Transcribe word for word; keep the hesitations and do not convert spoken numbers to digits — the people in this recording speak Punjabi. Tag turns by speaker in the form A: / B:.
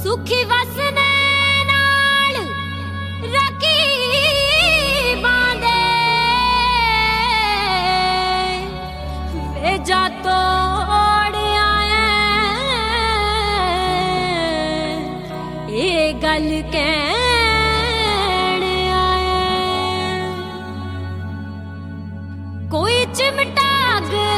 A: ਸੁਖੀ ਵਸਨੇ ਨਾਲ ਰਕੀਬਾਂ ਦੇ ਵੇ ਜਾ ਤੋੜ ਆਏ ਇਹ ਗੱਲ ਕਹਿਣ ਆਏ ਕੋਈ ਚਿਮਟਾ